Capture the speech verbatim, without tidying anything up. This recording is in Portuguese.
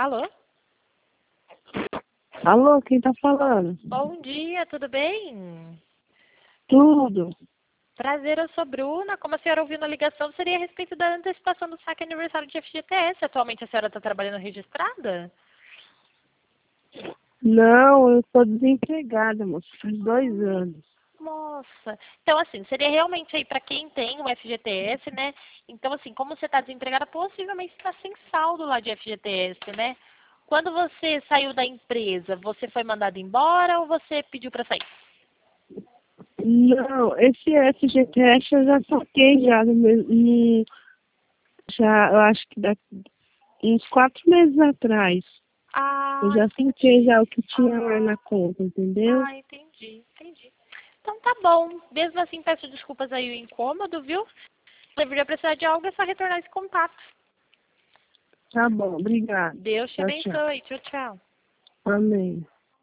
Alô? Alô, quem tá falando? Bom dia, tudo bem? Tudo. Prazer, eu sou Bruna. Como a senhora ouviu na ligação, seria a respeito da antecipação do saque aniversário de F G T S. Atualmente a senhora está trabalhando registrada? Não, eu tô desempregada, moço, faz dois anos. Nossa. Então, assim, seria realmente aí para quem tem o F G T S, né? Então, assim, como você está desempregada, possivelmente está sem saldo lá de F G T S, né? Quando você saiu da empresa, você foi mandado embora ou você pediu para sair? Não, esse F G T S eu já saquei já no meu, no- já, eu acho que daqui uns quatro meses atrás. Eu Ah, já saquei entendi. já o que tinha lá na conta, entendeu? Ah, entendi, entendi. Então tá bom. Mesmo assim, peço desculpas aí o incômodo, viu? Se deveria precisar de algo, é só retornar esse contato. Tá bom, obrigada. Deus te Tchau, tchau. abençoe. Tchau, tchau. Amém.